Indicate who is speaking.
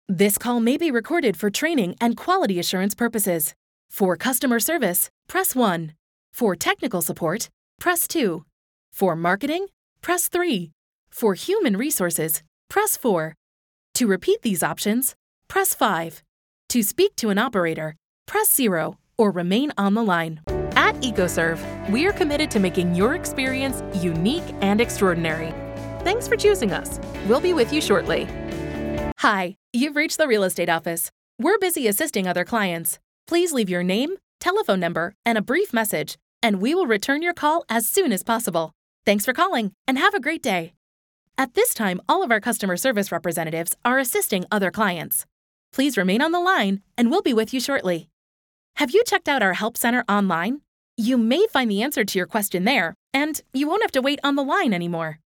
Speaker 1: This call may be recorded for training and quality assurance purposes. For customer service, press 1. For technical support, press 2. For marketing, press 3. For human resources, press 4. To repeat these options, press 5. To speak to an operator, press 0 or remain on the line. At EcoServe, we are committed to making your experience unique and extraordinary. Thanks for choosing us. We'll be with you shortly. Hi, you've reached the real estate office. We're busy assisting other clients. Please leave your name, telephone number, and a brief message, and we will return your call as soon as possible. Thanks for calling, and have a great day. At this time, all of our customer service representatives are assisting other clients. Please remain on the line, and we'll be with you shortly. Have you checked out our Help Center online? You may find the answer to your question there, and you won't have to wait on the line anymore.